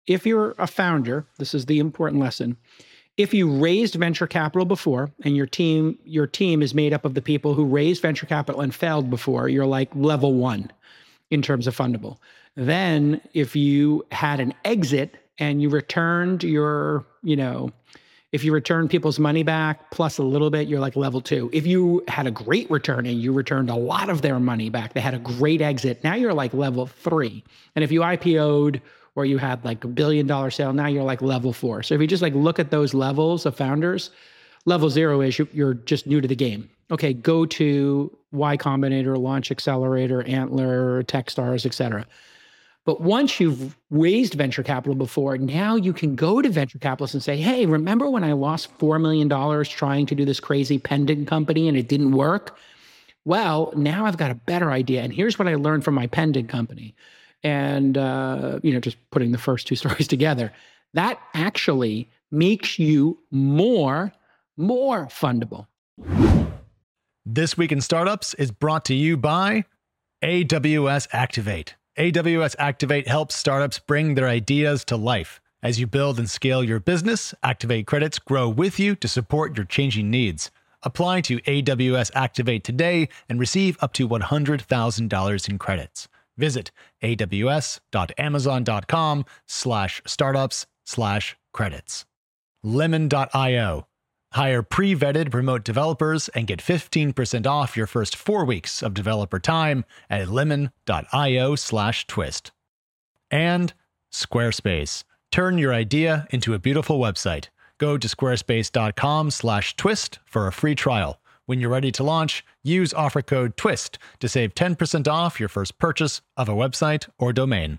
if you're a founder, this is the important lesson. If you raised venture capital before and your team is made up of the people who raised venture capital and failed before, you're like level 1 in terms of fundable. Then if you had an exit and you returned if you returned people's money back plus a little bit, you're like level 2. If you had a great return and you returned a lot of their money back, they had a great exit, now you're like level 3. And if you IPO'd or you had like $1 billion sale, now you're like level 4. So if you just like look at those levels of founders, level 0 is you're just new to the game. Okay, go to Y Combinator, Launch Accelerator, Antler, Techstars, et cetera. But once you've raised venture capital before, now you can go to venture capitalists and say, hey, remember when I lost $4 million trying to do this crazy pendant company and it didn't work? Well, now I've got a better idea. And here's what I learned from my pendant company. And, just putting the first 2 stories together, that actually makes you more fundable. This Week in Startups is brought to you by AWS Activate. AWS Activate helps startups bring their ideas to life. As you build and scale your business, Activate credits grow with you to support your changing needs. Apply to AWS Activate today and receive up to $100,000 in credits. Visit aws.amazon.com/startups/credits. Lemon.io. Hire pre-vetted remote developers and get 15% off your first 4 weeks of developer time at lemon.io/twist. And Squarespace. Turn your idea into a beautiful website. Go to squarespace.com/twist for a free trial. When you're ready to launch, use offer code TWIST to save 10% off your first purchase of a website or domain.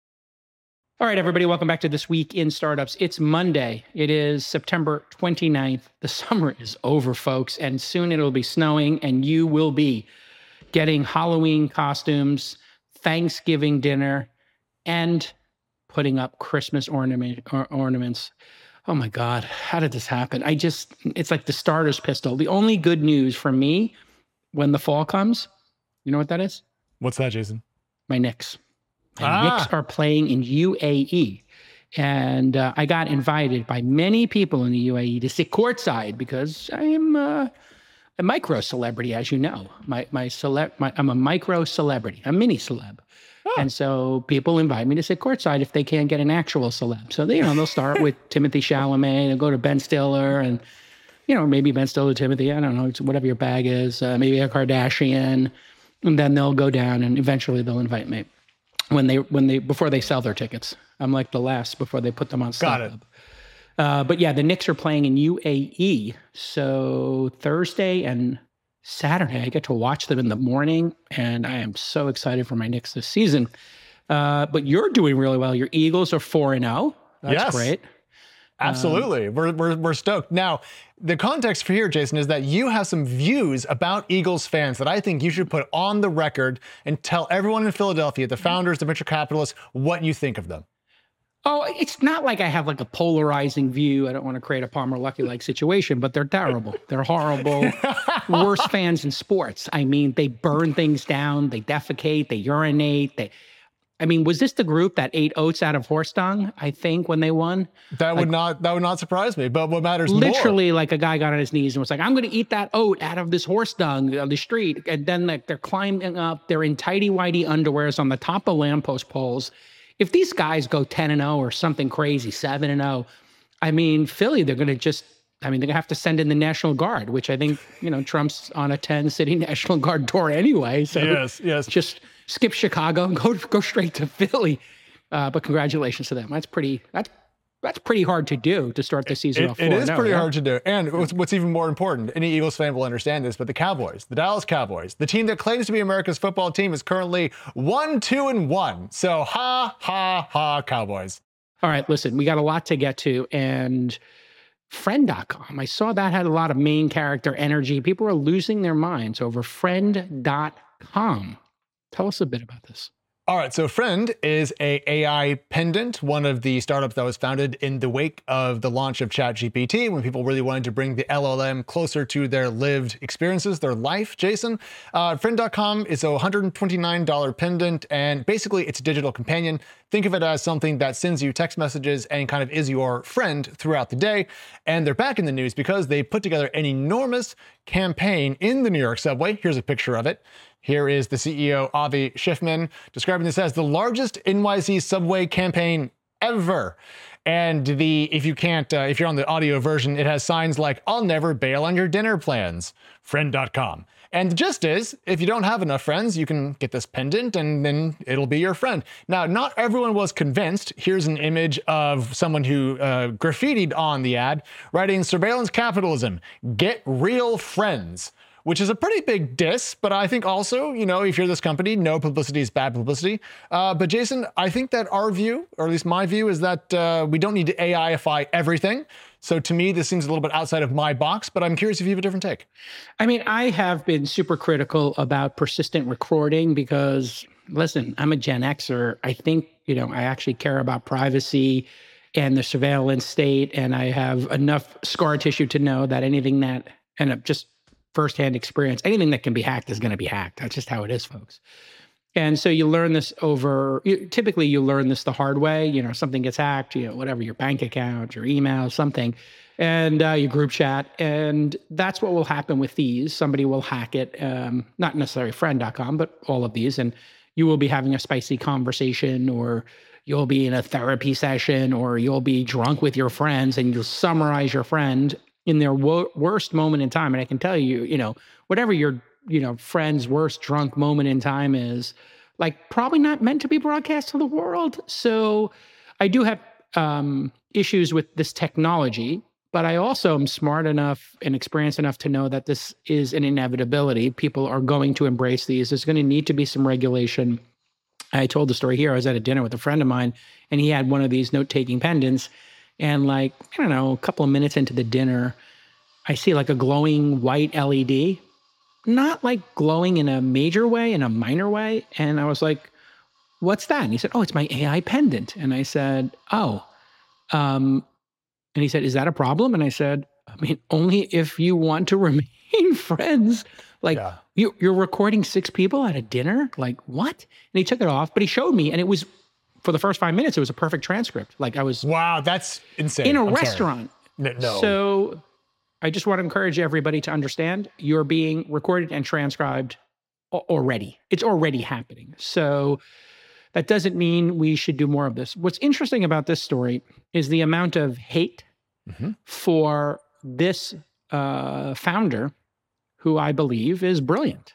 All right, everybody, welcome back to This Week in Startups. It's Monday. It is September 29th. The summer is over, folks, and soon it'll be snowing, and you will be getting Halloween costumes, Thanksgiving dinner, and putting up Christmas ornaments. Oh my God, how did this happen? It's like the starter's pistol. The only good news for me when the fall comes, you know what that is? What's that, Jason? My Knicks. My Knicks are playing in UAE. And I got invited by many people in the UAE to sit courtside because I am a micro celebrity, as you know. I'm a micro celebrity, a mini celeb. Oh. And so people invite me to sit courtside if they can't get an actual celeb. So they'll start with Timothy Chalamet, they'll go to Ben Stiller, and maybe Ben Stiller, Timothy, I don't know, whatever your bag is, maybe a Kardashian, and then they'll go down and eventually they'll invite me before they sell their tickets. I'm like the last before they put them on stock. Got it. But yeah, the Knicks are playing in UAE. So Thursday and Saturday, I get to watch them in the morning, and I am so excited for my Knicks this season. But you're doing really well. Your Eagles are 4-0. That's great. Absolutely. We're stoked. Now, the context for here, Jason, is that you have some views about Eagles fans that I think you should put on the record and tell everyone in Philadelphia, the founders, the venture capitalists, what you think of them. Oh, it's not like I have like a polarizing view. I don't want to create a Palmer Luckey-like situation, but they're terrible. They're horrible. Worst fans in sports. I mean, they burn things down. They defecate. They urinate. Was this the group that ate oats out of horse dung, I think, when they won? That would not surprise me. But what matters literally, like a guy got on his knees and was like, I'm going to eat that oat out of this horse dung on the street. And then they're climbing up. They're in tighty-whitey underwears on the top of lamppost poles. If these guys go 10-0 or something crazy, 7-0, Philly, they're going to they're going to have to send in the National Guard, which I think, Trump's on a 10-city National Guard tour anyway. So yes. Just skip Chicago and go straight to Philly. But congratulations to them. That's pretty hard to do to start the season off 4-0. It is pretty hard to do. And what's even more important, any Eagles fan will understand this, but the Cowboys, the Dallas Cowboys, the team that claims to be America's football team, is currently 1-2-1. So ha, Cowboys. All right, listen, we got a lot to get to. And Friend.com, I saw that had a lot of main character energy. People were losing their minds over Friend.com. Tell us a bit about this. All right, so Friend is a AI pendant, one of the startups that was founded in the wake of the launch of ChatGPT, when people really wanted to bring the LLM closer to their lived experiences, their life. Jason, Friend.com is a $129 pendant, and basically it's a digital companion. Think of it as something that sends you text messages and kind of is your friend throughout the day. And they're back in the news because they put together an enormous campaign in the New York subway. Here's a picture of it. Here is the CEO, Avi Schiffman, describing this as the largest NYC subway campaign ever. And if you're on the audio version, it has signs like, "I'll never bail on your dinner plans," friend.com. And the gist is, if you don't have enough friends, you can get this pendant and then it'll be your friend. Now, not everyone was convinced. Here's an image of someone who graffitied on the ad, writing, "Surveillance capitalism, get real friends," which is a pretty big diss, but I think also, if you're this company, no publicity is bad publicity. But Jason, I think that our view, or at least my view, is that we don't need to AI-ify everything. So to me, this seems a little bit outside of my box, but I'm curious if you have a different take. I mean, I have been super critical about persistent recording because, listen, I'm a Gen Xer. I think, I actually care about privacy and the surveillance state, and I have enough scar tissue to know that anything that, and just firsthand experience, anything that can be hacked is going to be hacked. That's just how it is, folks. And so you learn this typically you learn this the hard way. Something gets hacked, whatever, your bank account, your email, something, and your group chat. And that's what will happen with these. Somebody will hack it, not necessarily friend.com, but all of these. And you will be having a spicy conversation, or you'll be in a therapy session, or you'll be drunk with your friends and you'll summarize your friend in their worst moment in time. And I can tell you, whatever your, friend's worst drunk moment in time is, like, probably not meant to be broadcast to the world. So I do have issues with this technology, but I also am smart enough and experienced enough to know that this is an inevitability. People are going to embrace these. There's going to need to be some regulation. I told the story here. I was at a dinner with a friend of mine, and he had one of these note-taking pendants. And a couple of minutes into the dinner, I see like a glowing white LED, not like glowing in a major way, in a minor way. And I was like, "What's that?" And he said, "Oh, it's my AI pendant." And I said, "Oh." And he said, "Is that a problem?" And I said, "I mean, only if you want to remain friends. Like, yeah. You're recording 6 people at a dinner? Like, what?" And he took it off, but he showed me, and it was, for the first 5 minutes, it was a perfect transcript. Like, I was... Wow, that's insane. In a restaurant. No. So I just want to encourage everybody to understand you're being recorded and transcribed already. It's already happening. So that doesn't mean we should do more of this. What's interesting about this story is the amount of hate for this founder, who I believe is brilliant.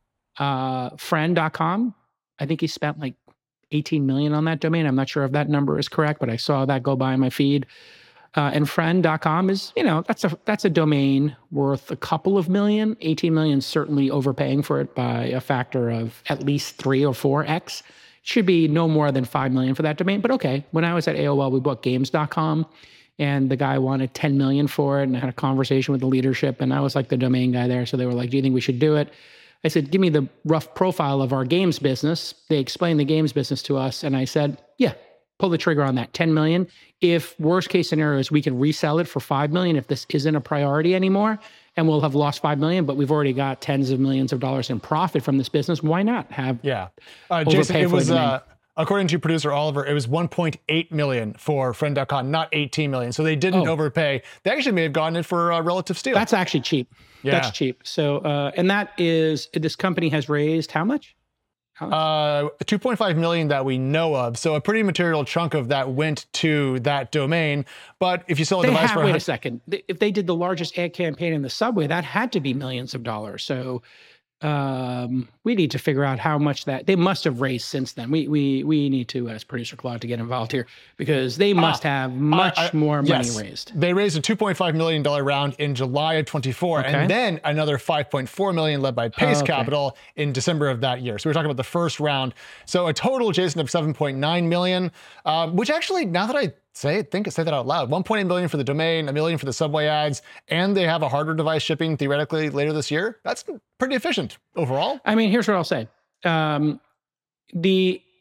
Friend.com, I think he spent like 18 million on that domain. I'm not sure if that number is correct, but I saw that go by in my feed. And friend.com is, that's a domain worth a couple of million. 18 million, certainly overpaying for it by a factor of at least 3 or 4x. Should be no more than 5 million for that domain. But okay, when I was at AOL, we bought games.com, and the guy wanted 10 million for it, and I had a conversation with the leadership, and I was like the domain guy there. So they were like, "Do you think we should do it?" I said, "Give me the rough profile of our games business." They explained the games business to us. And I said, "Yeah, pull the trigger on that, 10 million. If worst case scenario is we can resell it for 5 million, if this isn't a priority anymore, and we'll have lost 5 million, but we've already got tens of millions of dollars in profit from this business, why not have..." Jason, it was, according to producer Oliver, it was 1.8 million for friend.com, not 18 million. So they didn't overpay. They actually may have gotten it for a relative steal. That's actually cheap. Yeah. That's cheap. So, and that is, this company has raised how much? 2.5 million that we know of. So a pretty material chunk of that went to that domain. But if you sell a device for... Wait a second. If they did the largest ad campaign in the subway, that had to be millions of dollars. So we need to figure out how much that they must have raised since then. We need to, as producer Claude, to get involved here, because they must have much more money raised. They raised a $2.5 million round in July of 24, and then another 5.4 million led by Pace Capital in December of that year. So we're talking about the first round. So a total, Jason, of 7.9 million, which actually, now that I say that out loud, 1.8 million for the domain, $1 million for the subway ads, and they have a hardware device shipping theoretically later this year. That's pretty efficient overall. I mean, here's what I'll say. The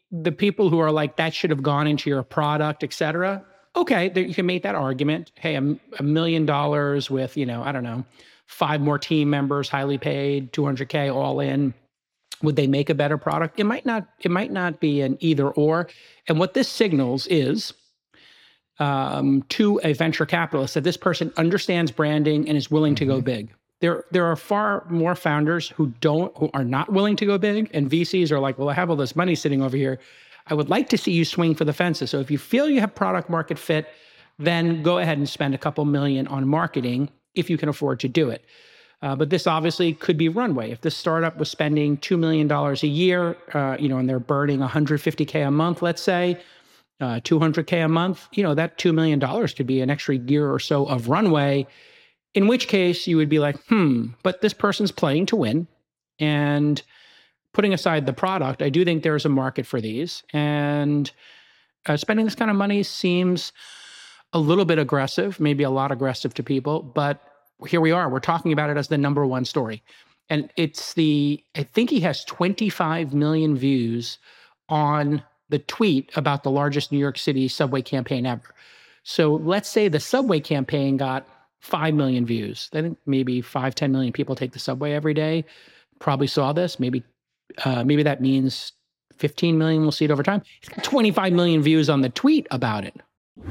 the people who are like, that should have gone into your product, et cetera. Okay, you can make that argument. Hey, $1 million with, I don't know, 5 more team members, highly paid, $200K all in. Would they make a better product? It might not be an either or. And what this signals is to a venture capitalist that this person understands branding and is willing to go big. There are far more founders who are not willing to go big, and VCs are like, well, I have all this money sitting over here. I would like to see you swing for the fences. So if you feel you have product market fit, then go ahead and spend a couple million on marketing if you can afford to do it. But this obviously could be runway. If this startup was spending $2 million a year, and they're burning $150K a month, let's say, $200K a month, that $2 million could be an extra year or so of runway, in which case you would be like, but this person's playing to win. And putting aside the product, I do think there's a market for these. And spending this kind of money seems a little bit aggressive, maybe a lot aggressive to people, but here we are. We're talking about it as the number one story. And I think he has 25 million views on the tweet about the largest New York City subway campaign ever. So let's say the subway campaign got 5 million views. I think maybe 5-10 million people take the subway every day. Probably saw this. Maybe that means 15 million will see it over time. He's got 25 million views on the tweet about it.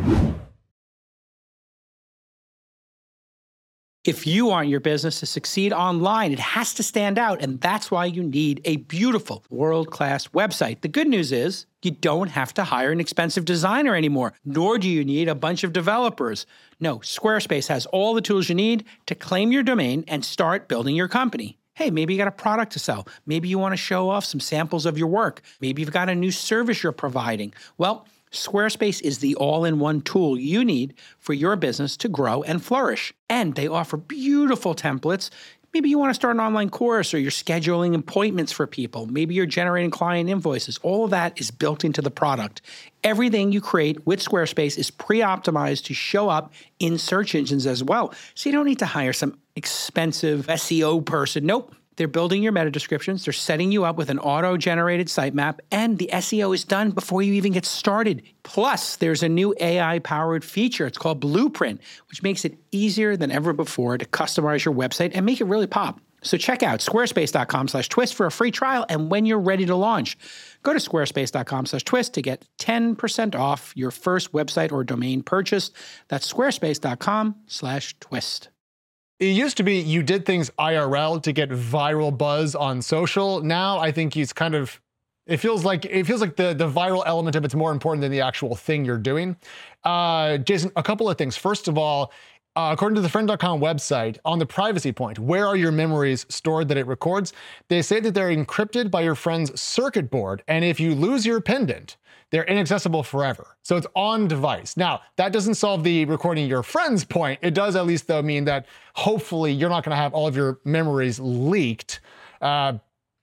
If you want your business to succeed online, it has to stand out, and that's why you need a beautiful, world-class website. The good news is you don't have to hire an expensive designer anymore, nor do you need a bunch of developers. No, Squarespace has all the tools you need to claim your domain and start building your company. Hey, maybe you got a product to sell. Maybe you want to show off some samples of your work. Maybe you've got a new service you're providing. Well, Squarespace is the all-in-one tool you need for your business to grow and flourish. And they offer beautiful templates. Maybe you want to start an online course, or you're scheduling appointments for people. Maybe you're generating client invoices. All of that is built into the product. Everything you create with Squarespace is pre-optimized to show up in search engines as well. So you don't need to hire some expensive SEO person. Nope. They're building your meta descriptions. They're setting you up with an auto-generated sitemap, and the SEO is done before you even get started. Plus, there's a new AI-powered feature. It's called Blueprint, which makes it easier than ever before to customize your website and make it really pop. So check out squarespace.com/twist for a free trial, and when you're ready to launch, go to squarespace.com/twist to get 10% off your first website or domain purchase. That's squarespace.com/twist. It used to be you did things IRL to get viral buzz on social. Now I think it feels like the viral element of it's more important than the actual thing you're doing. Jason, a couple of things. First of all, according to the friend.com website, on the privacy point, where are your memories stored that it records? They say that they're encrypted by your friend's circuit board, and if you lose your pendant, they're inaccessible forever. So it's on device. Now, that doesn't solve the recording your friend's point. It does at least, though, mean that hopefully you're not going to have all of your memories leaked. They're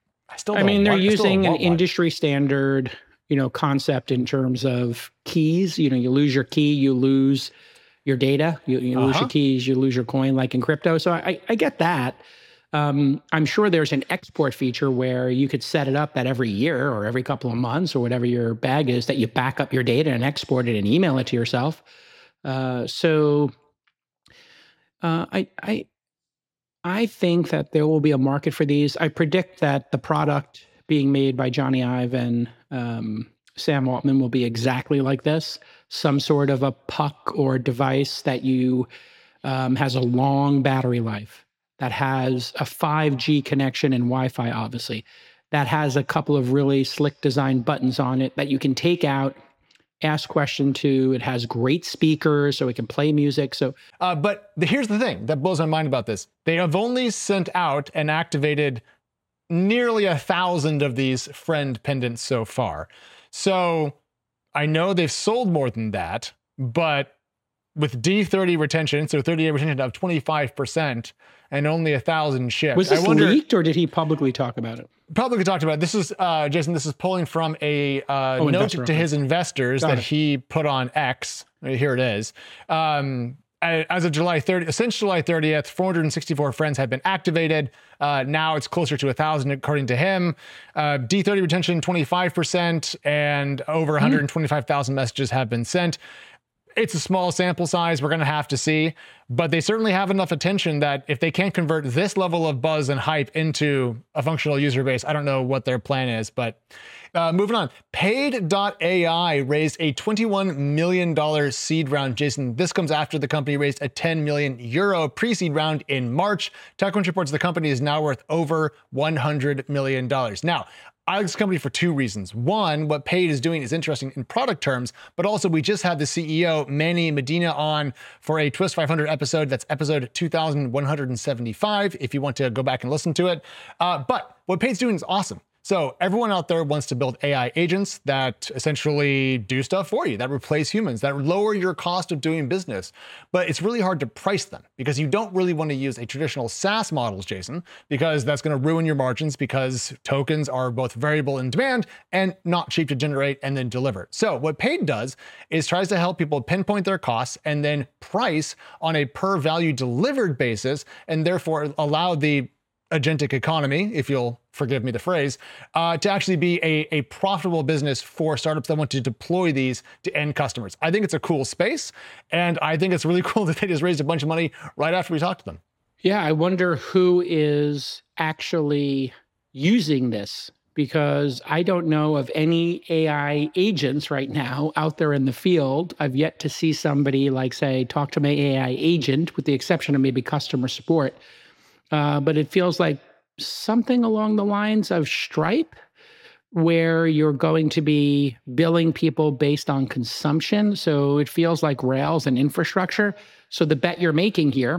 using an industry standard, concept in terms of keys. You lose your key, you lose your data. You lose your keys, you lose your coin, like in crypto. So I get that. I'm sure there's an export feature where you could set it up that every year or every couple of months or whatever your bag is, that you back up your data and export it and email it to yourself. I think that there will be a market for these. I predict that the product being made by Johnny Ive and Sam Altman will be exactly like this. Some sort of a puck or device that has a long battery life, that has a 5G connection and Wi-Fi, obviously, that has a couple of really slick design buttons on it that you can take out, ask question to. It has great speakers, so it can play music. But here's the thing that blows my mind about this. They have only sent out and activated nearly 1,000 of these friend pendants so far. So I know they've sold more than that, but with D30 retention, so 30-day retention of 25%, and only 1,000 shipped. Was this leaked, or did he publicly talk about it? Publicly talked about it. This is, Jason, this is pulling from a note to his investors that he put on X. Here it is. as of July 30th, since July 30th, 464 friends have been activated. Now it's closer to 1,000, according to him. D30 retention, 25%, and over 125,000 messages have been sent. It's a small sample size. We're going to have to see, but they certainly have enough attention that if they can't convert this level of buzz and hype into a functional user base, I don't know what their plan is. But moving on, Paid.ai raised a $21 million seed round. Jason, this comes after the company raised a 10 million euro pre-seed round in March. TechCrunch reports the company is now worth over $100 million. Now, I like this company for two reasons. One, what Paid is doing is interesting in product terms, but also we just had the CEO, Manny Medina, on for a Twist 500 episode. That's episode 2175, if you want to go back and listen to it. But what Paid's doing is awesome. So everyone out there wants to build AI agents that essentially do stuff for you, that replace humans, that lower your cost of doing business. But it's really hard to price them because you don't really want to use a traditional SaaS models, Jason, because that's going to ruin your margins because tokens are both variable in demand and not cheap to generate and then deliver. So what Paid does is tries to help people pinpoint their costs and then price on a per value delivered basis, and therefore allow the agentic economy, if you'll forgive me the phrase, to actually be a profitable business for startups that want to deploy these to end customers. I think it's a cool space, and I think it's really cool that they just raised a bunch of money right after we talked to them. Yeah, I wonder who is actually using this, because I don't know of any AI agents right now out there in the field. I've yet to see somebody like, say, talk to my AI agent, with the exception of maybe customer support. But it feels like something along the lines of Stripe, where you're going to be billing people based on consumption. So it feels like Rails and infrastructure. So the bet you're making here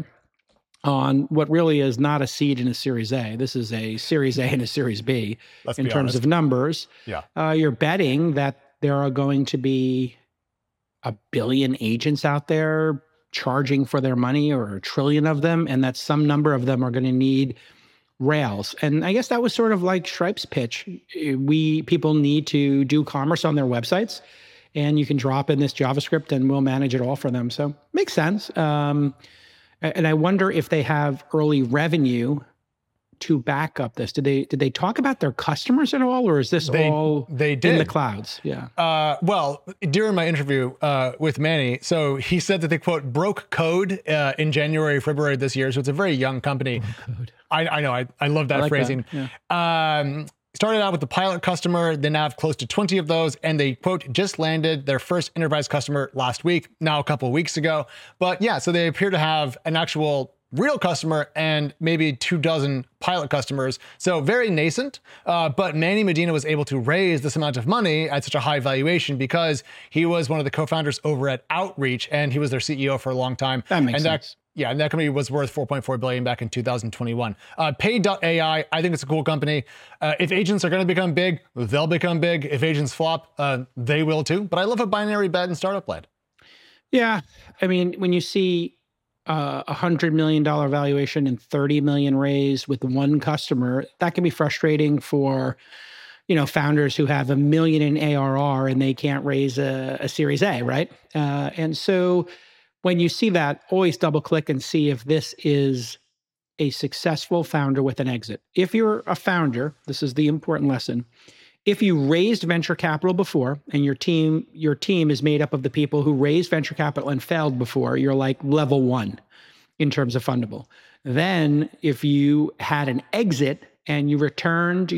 on what really is not a seed and a Series A, this is a Series A and a Series B in terms of numbers. Yeah. You're betting that there are going to be 1 billion agents out there charging for their money, or 1 trillion of them, and that some number of them are going to need Rails. And I guess that was sort of like Stripe's pitch. People need to do commerce on their websites, and you can drop in this JavaScript and we'll manage it all for them. So makes sense. And I wonder if they have early revenue to back up this. Did they talk about their customers at all, or is this all in the clouds? Yeah. Well, during my interview with Manny, so he said that they, quote, broke code in January, February this year. So it's a very young company. I know. I love that phrasing. That. Yeah. Started out with the pilot customer, then now have close to 20 of those. And they, quote, just landed their first enterprise customer last week, now a couple of weeks ago. But yeah, so they appear to have an actual real customer and maybe 24 pilot customers. So very nascent, but Manny Medina was able to raise this amount of money at such a high valuation because he was one of the co-founders over at Outreach, and he was their CEO for a long time. That makes sense. Yeah, and that company was worth $4.4 billion back in 2021. Paid.ai, I think it's a cool company. If agents are going to become big, they'll become big. If agents flop, they will too. But I love a binary bet in startup land. Yeah, I mean, when you see $100 million valuation and 30 million raised with one customer, that can be frustrating for, founders who have $1 million in ARR and they can't raise a Series A, right? And so when you see that, always double click and see if this is a successful founder with an exit. If you're a founder, this is the important lesson. If you raised venture capital before, and your team is made up of the people who raised venture capital and failed before, you're like level 1 in terms of fundable. Then if you had an exit and you returned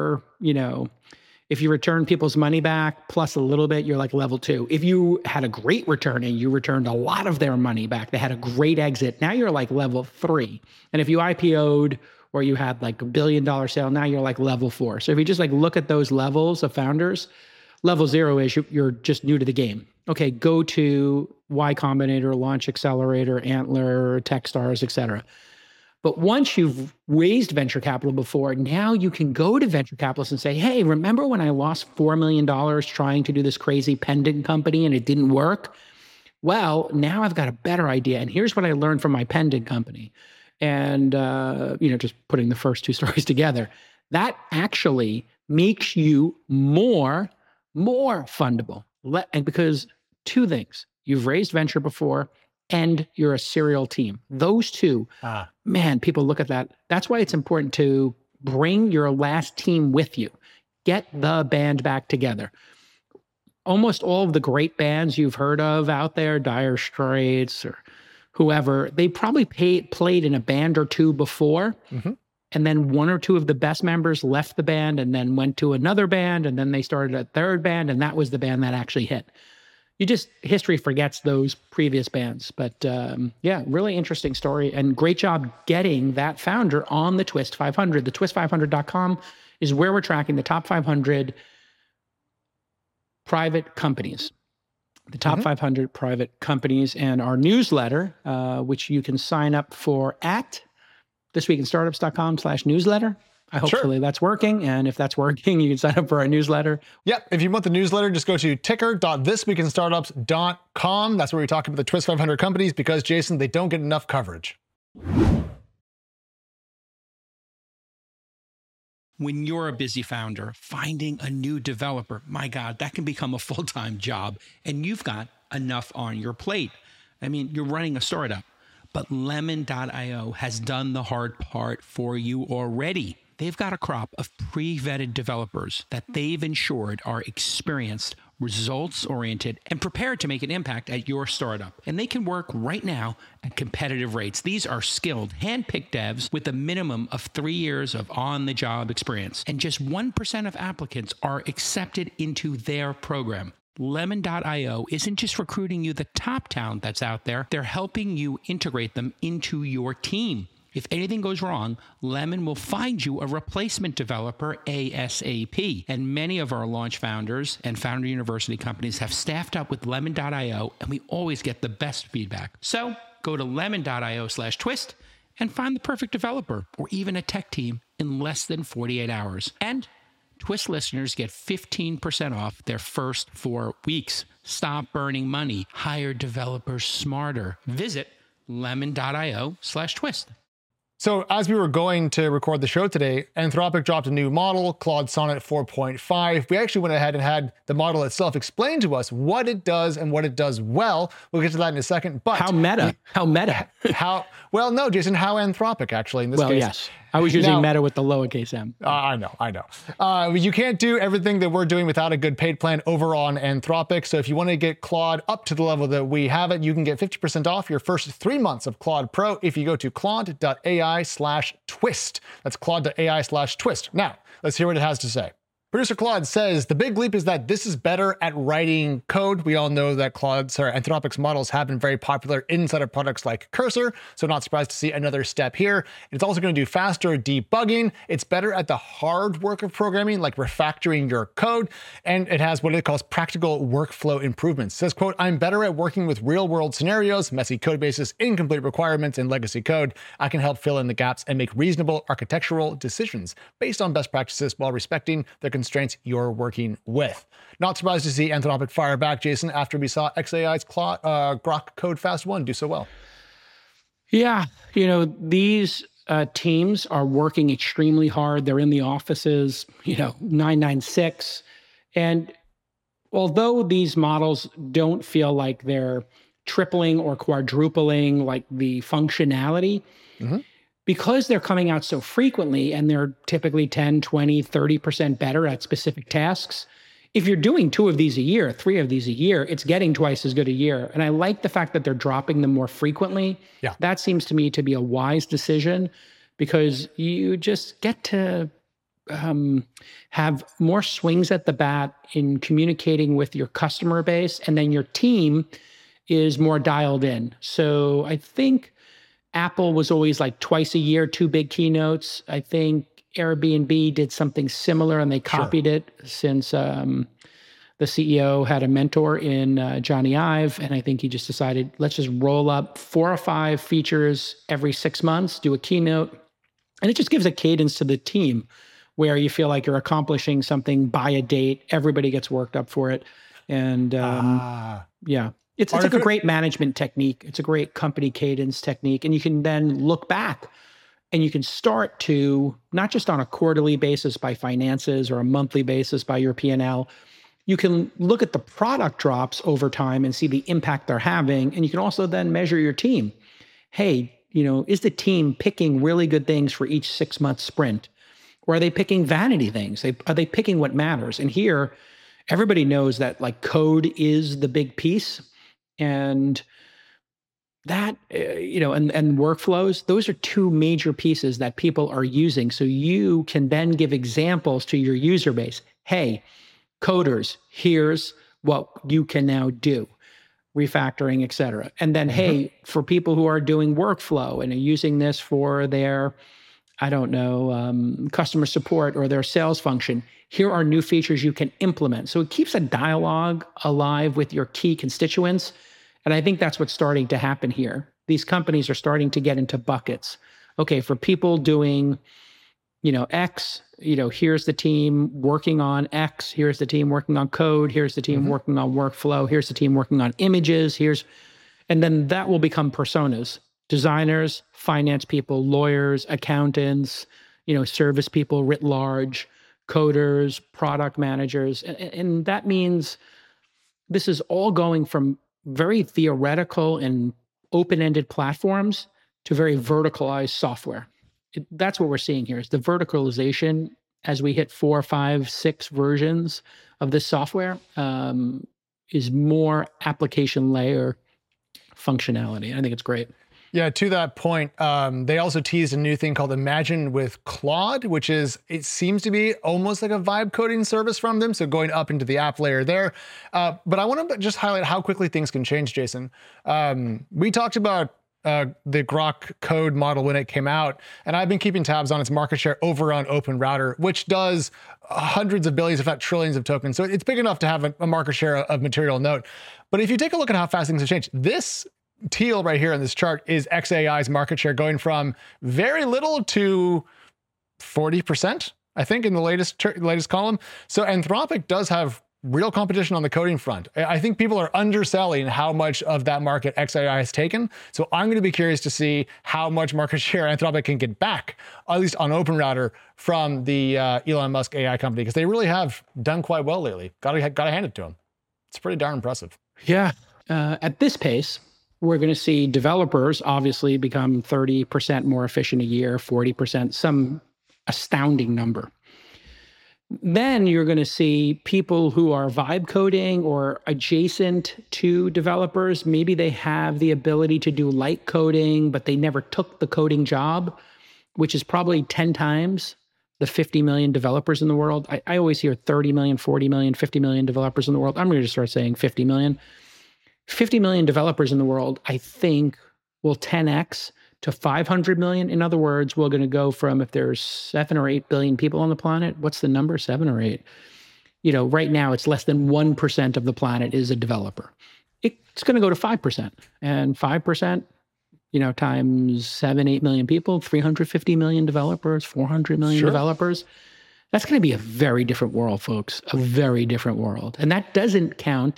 if you returned people's money back plus a little bit, you're like level 2. If you had a great return and you returned a lot of their money back, they had a great exit, now you're like level 3. And if you IPO'd, or you had like $1 billion sale, now you're like level 4. So if you just like look at those levels of founders, level 0 is you're just new to the game. Okay, go to Y Combinator, Launch Accelerator, Antler, Techstars, et cetera. But once you've raised venture capital before, now you can go to venture capitalists and say, hey, remember when I lost $4 million trying to do this crazy pendant company and it didn't work? Well, now I've got a better idea. And here's what I learned from my pendant company. And, just putting the first two stories together, that actually makes you more fundable. And because two things, you've raised venture before and you're a serial team. Those two, man, people look at that. That's why it's important to bring your last team with you. Get the band back together. Almost all of the great bands you've heard of out there, Dire Straits or whoever, they probably played in a band or two before. Mm-hmm. And then one or two of the best members left the band and then went to another band. And then they started a third band. And that was the band that actually hit. History forgets those previous bands. But yeah, really interesting story. And great job getting that founder on the Twist 500. The twist500.com is where we're tracking the top 500 private companies. The top 500 private companies, and our newsletter, which you can sign up for at thisweekinstartups.com/newsletter. Hopefully that's working. And if that's working, you can sign up for our newsletter. Yep. If you want the newsletter, just go to ticker.thisweekinstartups.com. That's where we talk about the Twist 500 companies because, Jason, they don't get enough coverage. When you're a busy founder, finding a new developer, my God, that can become a full-time job, and you've got enough on your plate. I mean, you're running a startup, but Lemon.io has done the hard part for you already. They've got a crop of pre-vetted developers that they've ensured are experienced, results-oriented, and prepared to make an impact at your startup. And they can work right now at competitive rates. These are skilled, hand-picked devs with a minimum of 3 years of on-the-job experience. And just 1% of applicants are accepted into their program. Lemon.io isn't just recruiting you the top talent that's out there, they're helping you integrate them into your team. If anything goes wrong, Lemon will find you a replacement developer ASAP. And many of our launch founders and Founder University companies have staffed up with Lemon.io, and we always get the best feedback. So go to lemon.io/twist and find the perfect developer or even a tech team in less than 48 hours. And Twist listeners get 15% off their first 4 weeks. Stop burning money. Hire developers smarter. Visit lemon.io/twist. So as we were going to record the show today, Anthropic dropped a new model, Claude Sonnet 4.5. We actually went ahead and had the model itself explain to us what it does and what it does well. We'll get to that in a second. But how meta? Well, no, Jason, how Anthropic actually in this case. Yes. I was using meta with the lowercase m. I know. You can't do everything that we're doing without a good paid plan over on Anthropic. So if you want to get Claude up to the level that we have it, you can get 50% off your first 3 months of Claude Pro if you go to claude.ai/twist. That's claude.ai/twist. Now, let's hear what it has to say. Producer Claude says, the big leap is that this is better at writing code. We all know that Anthropic's models have been very popular inside of products like Cursor, so not surprised to see another step here. It's also going to do faster debugging. It's better at the hard work of programming, like refactoring your code, and it has what it calls practical workflow improvements. It says, quote, I'm better at working with real-world scenarios, messy code bases, incomplete requirements, and legacy code. I can help fill in the gaps and make reasonable architectural decisions based on best practices while respecting the constraints you're working with. Not surprised to see Anthropic fire back, Jason, after we saw xAI's Grok Code Fast 1 do so well. Yeah, these teams are working extremely hard. They're in the offices, 996. And although these models don't feel like they're tripling or quadrupling like the functionality, because they're coming out so frequently and they're typically 10, 20, 30% better at specific tasks, if you're doing 2 of these a year, 3 of these a year, it's getting twice as good a year. And I like the fact that they're dropping them more frequently. Yeah. That seems to me to be a wise decision because you just get to have more swings at the bat in communicating with your customer base, and then your team is more dialed in. So I think Apple was always like twice a year, 2 big keynotes. I think Airbnb did something similar and they copied it since the CEO had a mentor in Johnny Ive. And I think he just decided, let's just roll up 4 or 5 features every 6 months, do a keynote. And it just gives a cadence to the team where you feel like you're accomplishing something by a date. Everybody gets worked up for it. And yeah. It's like a great management technique. It's a great company cadence technique. And you can then look back and you can start to, not just on a quarterly basis by finances or a monthly basis by your P&L, You can look at the product drops over time and see the impact they're having. And you can also then measure your team. Hey, is the team picking really good things for each 6-month sprint? Or are they picking vanity things? Are they picking what matters? And here, everybody knows that like code is the big piece. And that, and workflows, those are two major pieces that people are using. So you can then give examples to your user base. Hey, coders, here's what you can now do, refactoring, et cetera. And then, hey, for people who are doing workflow and are using this for their, customer support or their sales function, here are new features you can implement. So it keeps a dialogue alive with your key constituents. And I think that's what's starting to happen here. These companies are starting to get into buckets. Okay, for people doing, X, here's the team working on X, here's the team working on code, here's the team working on workflow, here's the team working on images, and then that will become personas. Designers, finance people, lawyers, accountants, service people writ large, coders, product managers. And that means this is all going from very theoretical and open-ended platforms to very verticalized software. That's what we're seeing here is the verticalization as we hit 4, 5, 6 versions of this software is more application layer functionality. I think it's great. Yeah, to that point, they also teased a new thing called Imagine with Claude, which it seems to be almost like a vibe coding service from them. So going up into the app layer there. But I want to just highlight how quickly things can change, Jason. We talked about the Grok code model when it came out, and I've been keeping tabs on its market share over on OpenRouter, which does hundreds of billions, if not trillions of tokens. So it's big enough to have a market share of material note. But if you take a look at how fast things have changed, this teal right here in this chart is xAI's market share going from very little to 40%, I think, in the latest column. So Anthropic does have real competition on the coding front. I think people are underselling how much of that market xAI has taken. So I'm going to be curious to see how much market share Anthropic can get back, at least on OpenRouter, from the Elon Musk AI company, because they really have done quite well lately. Gotta hand it to them. It's pretty darn impressive. Yeah. At this pace, we're going to see developers obviously become 30% more efficient a year, 40%, some astounding number. Then you're going to see people who are vibe coding or adjacent to developers. Maybe they have the ability to do light coding, but they never took the coding job, which is probably 10 times the 50 million developers in the world. I always hear 30 million, 40 million, 50 million developers in the world. I'm going to start saying 50 million. 50 million developers in the world, I think, will 10x to 500 million. In other words, we're going to go from, if there's 7 or 8 billion people on the planet, what's the number, 7 or 8? Right now it's less than 1% of the planet is a developer. It's going to go to 5%. And 5%, times 7, 8 million people, 350 million developers, 400 million developers. That's going to be a very different world, folks, a very different world. And that doesn't count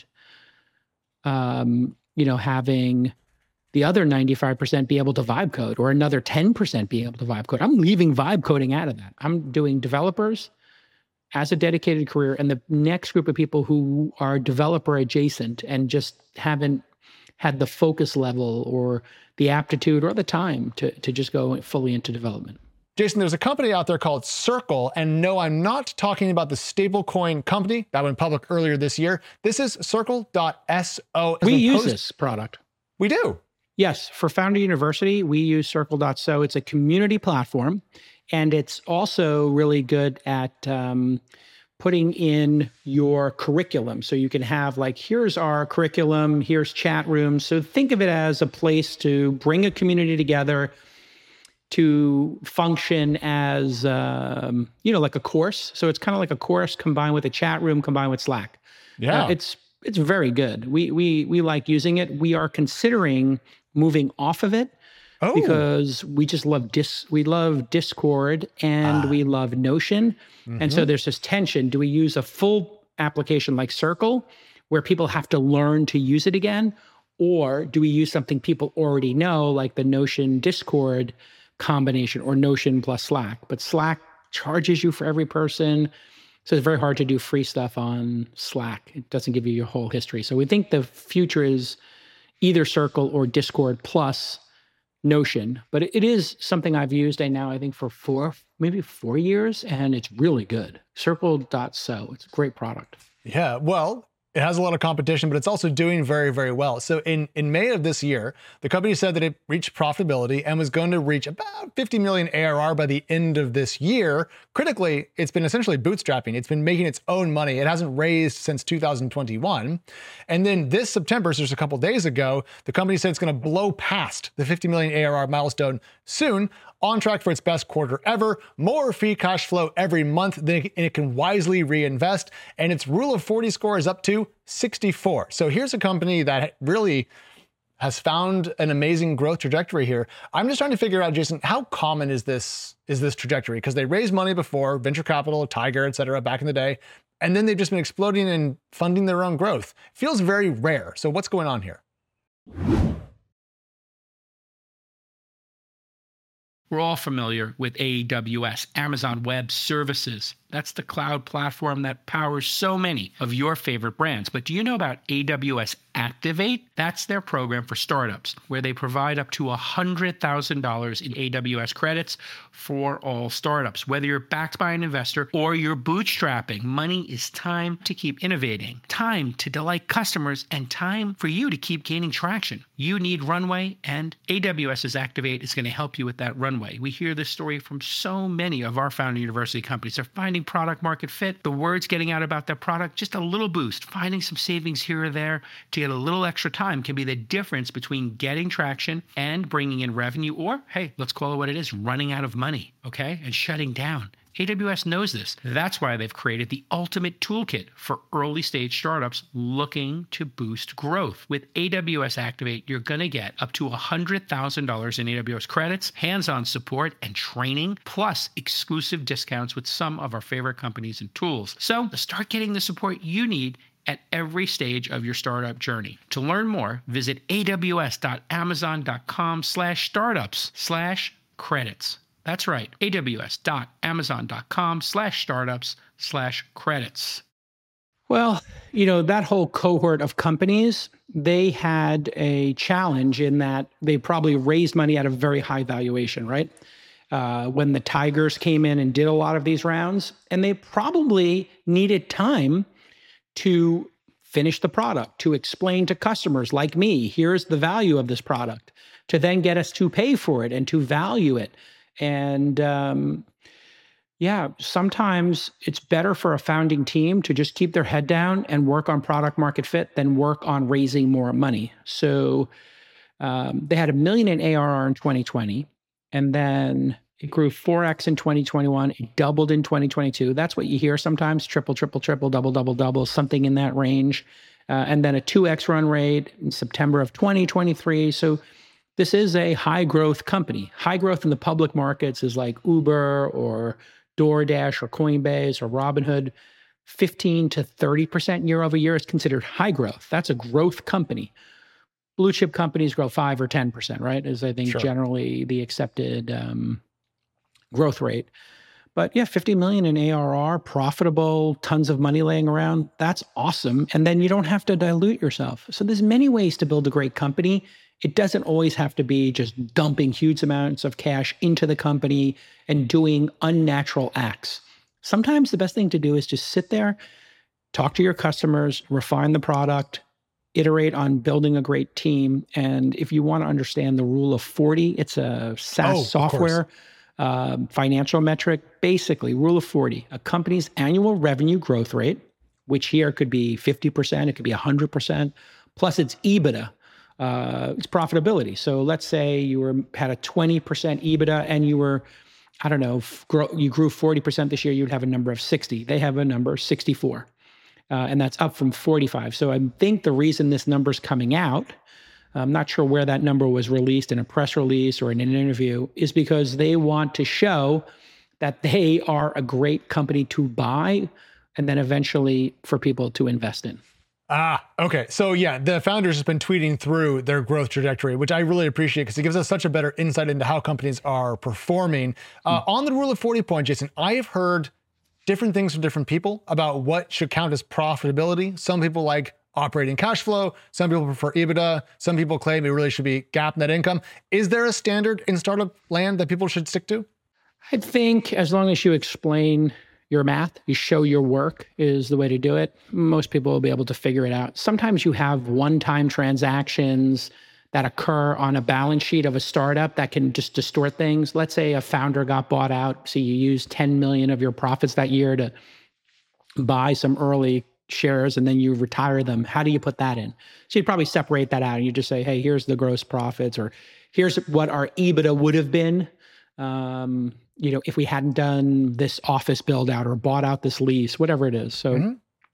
having the other 95% be able to vibe code or another 10% be able to vibe code. I'm leaving vibe coding out of that. I'm doing developers as a dedicated career, and the next group of people who are developer adjacent and just haven't had the focus level or the aptitude or the time to just go fully into development. Jason, there's a company out there called Circle, and no, I'm not talking about the stablecoin company that went public earlier this year. This is Circle.so. We use this product. We do? Yes. For Founder University, we use Circle.so. It's a community platform, and it's also really good at putting in your curriculum. So you can have here's our curriculum, here's chat rooms. So think of it as a place to bring a community together, to function as, like a course. So it's kind of like a course combined with a chat room, combined with Slack. Yeah. It's very good. We like using it. We are considering moving off of it because we just love we love Discord and we love Notion. And so there's this tension. Do we use a full application like Circle where people have to learn to use it again? Or do we use something people already know, like the Notion Discord combination or Notion plus Slack? But Slack charges you for every person. So it's very hard to do free stuff on Slack. It doesn't give you your whole history. So we think the future is either Circle or Discord plus Notion, but it is something I've used now, I think for maybe 4 years, and it's really good. Circle.so, it's a great product. Yeah, well, it has a lot of competition, but it's also doing very, very well. So in May of this year, the company said that it reached profitability and was going to reach about 50 million ARR by the end of this year. Critically, it's been essentially bootstrapping. It's been making its own money. It hasn't raised since 2021. And then this September, so just a couple days ago, the company said it's going to blow past the 50 million ARR milestone soon, on track for its best quarter ever, more free cash flow every month than it can wisely reinvest, and its Rule of 40 score is up to 64. So here's a company that really has found an amazing growth trajectory here. I'm just trying to figure out, Jason, how common is this trajectory? Because they raised money before, venture capital, Tiger, et cetera, back in the day, and then they've just been exploding and funding their own growth. Feels very rare. So what's going on here? We're all familiar with AWS, Amazon Web Services. That's the cloud platform that powers so many of your favorite brands. But do you know about AWS Activate? That's their program for startups, where they provide up to $100,000 in AWS credits for all startups. Whether you're backed by an investor or you're bootstrapping, money is time to keep innovating, time to delight customers, and time for you to keep gaining traction. You need runway, and AWS's Activate is going to help you with that runway. We hear this story from so many of our founder university companies. They're finding product market fit. The word's getting out about their product, just a little boost, finding some savings here or there to get a little extra time can be the difference between getting traction and bringing in revenue, or, hey, let's call it what it is, running out of money, okay, and shutting down. AWS knows this. That's why they've created the ultimate toolkit for early stage startups looking to boost growth. With AWS Activate, you're going to get up to $100,000 in AWS credits, hands-on support and training, plus exclusive discounts with some of our favorite companies and tools. So start getting the support you need at every stage of your startup journey. To learn more, visit aws.amazon.com/startups/credits. That's right, aws.amazon.com/startups/credits. Well, that whole cohort of companies, they had a challenge in that they probably raised money at a very high valuation, right? When the Tigers came in and did a lot of these rounds, and they probably needed time to finish the product, to explain to customers like me, here's the value of this product, to then get us to pay for it and to value it. And sometimes it's better for a founding team to just keep their head down and work on product market fit than work on raising more money. So they had $1 million in ARR in 2020, and then it grew 4x in 2021. It doubled in 2022. That's what you hear sometimes, triple, double, something in that range. And then a 2x run rate in September of 2023. So this is a high growth company. High growth in the public markets is like Uber or DoorDash or Coinbase or Robinhood. 15 to 30% year over year is considered high growth. That's a growth company. Blue chip companies grow 5 or 10%, right? Is I think generally the accepted growth rate. But yeah, 50 million in ARR, profitable, tons of money laying around. That's awesome. And then you don't have to dilute yourself. So there's many ways to build a great company. It doesn't always have to be just dumping huge amounts of cash into the company and doing unnatural acts. Sometimes the best thing to do is just sit there, talk to your customers, refine the product, iterate on building a great team. And if you want to understand the Rule of 40, it's a SaaS software financial metric. Basically, Rule of 40, a company's annual revenue growth rate, which here could be 50%, it could be 100%, plus its EBITDA. It's profitability. So let's say you had a 20% EBITDA and you were, you grew 40% this year, you'd have a number of 60. They have a number 64. And that's up from 45. So I think the reason this number's coming out, I'm not sure where that number was released in a press release or in an interview, is because they want to show that they are a great company to buy and then eventually for people to invest in. Okay. So yeah, the founders have been tweeting through their growth trajectory, which I really appreciate because it gives us such a better insight into how companies are performing. On the Rule of 40 point, Jason, I have heard different things from different people about what should count as profitability. Some people like operating cash flow. Some people prefer EBITDA. Some people claim it really should be GAAP net income. Is there a standard in startup land that people should stick to? I think as long as you explain your math, you show your work is the way to do it. Most people will be able to figure it out. Sometimes you have one-time transactions that occur on a balance sheet of a startup that can just distort things. Let's say a founder got bought out. So you use 10 million of your profits that year to buy some early shares and then you retire them. How do you put that in? So you'd probably separate that out and you just say, hey, here's the gross profits, or here's what our EBITDA would have been, if we hadn't done this office build out or bought out this lease, whatever it is. So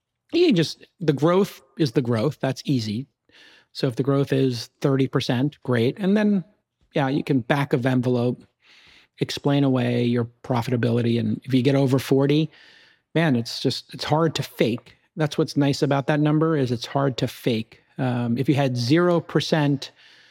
the growth is the growth. That's easy. So if the growth is 30%, great. And then, you can back of envelope, explain away your profitability. And if you get over 40, man, it's hard to fake. That's what's nice about that number is it's hard to fake. If you had 0%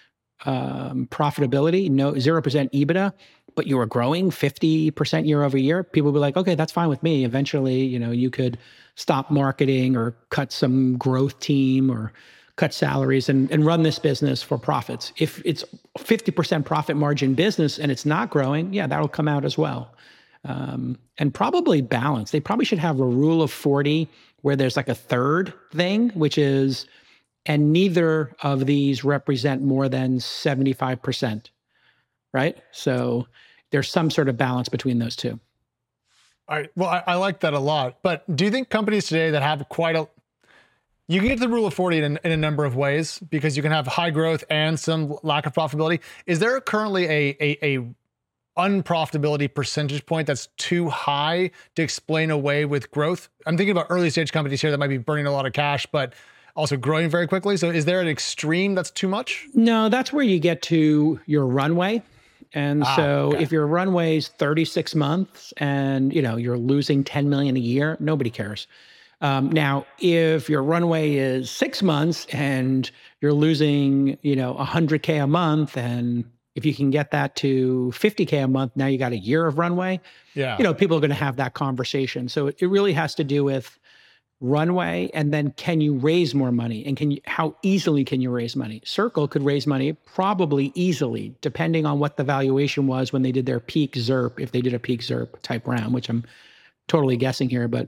profitability, 0% EBITDA, but you were growing 50% year over year, people would be like, okay, that's fine with me. Eventually, you could stop marketing or cut some growth team or cut salaries and run this business for profits. If it's 50% profit margin business and it's not growing, that'll come out as well. And probably balance. They probably should have a rule of 40 where there's like a third thing, which is, and neither of these represent more than 75%, right? So there's some sort of balance between those two. All right. Well, I like that a lot. But do you think companies today that have you can get to the rule of 40 in a number of ways because you can have high growth and some lack of profitability. Is there currently a unprofitability percentage point that's too high to explain away with growth? I'm thinking about early stage companies here that might be burning a lot of cash, but also growing very quickly. So is there an extreme that's too much? No, that's where you get to your runway. And if your runway is 36 months and you're losing 10 million a year, nobody cares. Now, if your runway is 6 months and you're losing, 100K a month, and if you can get that to 50K a month, now you got a year of runway. Yeah. People are going to have that conversation. So it really has to do with runway, and then can you raise more money, and how easily can you raise money? Circle could raise money probably easily, depending on what the valuation was when they did their peak ZERP, if they did a peak ZERP type round, which I'm totally guessing here, but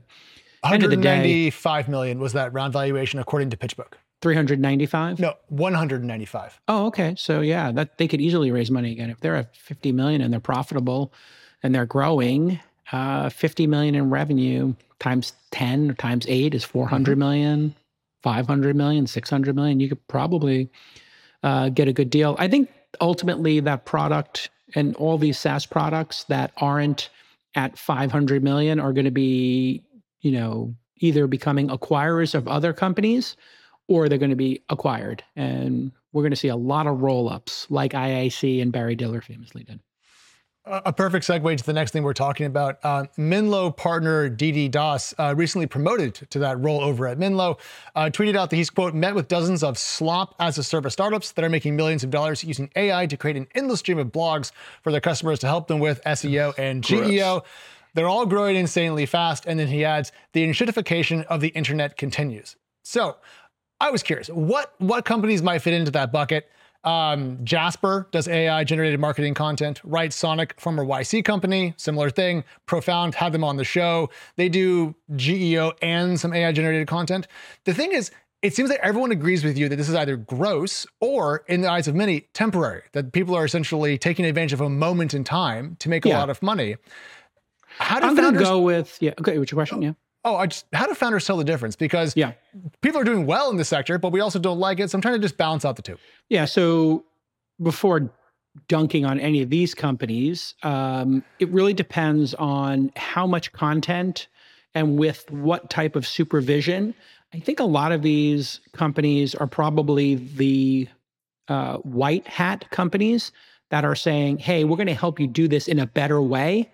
195 million was that round valuation according to PitchBook. 395? No, 195. Oh, okay. So that they could easily raise money again. If they're at 50 million and they're profitable and they're growing, 50 million in revenue times 10 or times 8 is 400 million, 500 million, 600 million. You could probably get a good deal. I think ultimately that product and all these SaaS products that aren't at 500 million are going to be, either becoming acquirers of other companies or they're going to be acquired. And we're going to see a lot of roll-ups like IAC and Barry Diller famously did. A perfect segue to the next thing we're talking about. Menlo partner Didi Das, recently promoted to that role over at Menlo, tweeted out that he's, quote, met with dozens of slop as a service startups that are making millions of dollars using AI to create an endless stream of blogs for their customers to help them with SEO and GEO. They're all growing insanely fast. And then he adds, the enshittification of the internet continues. So I was curious, what companies might fit into that bucket? Jasper does AI generated marketing content. Right Sonic, former YC company, similar thing. Profound, had them on the show. They do GEO and some AI generated content. The thing is, it seems like everyone agrees with you that this is either gross or, in the eyes of many, temporary, that people are essentially taking advantage of a moment in time to make a lot of money. I'm going to go with, okay, what's your question? How do founders tell the difference? Because people are doing well in this sector, but we also don't like it. So I'm trying to just balance out the two. Yeah. So before dunking on any of these companies, it really depends on how much content and with what type of supervision. I think a lot of these companies are probably the white hat companies that are saying, hey, we're going to help you do this in a better way,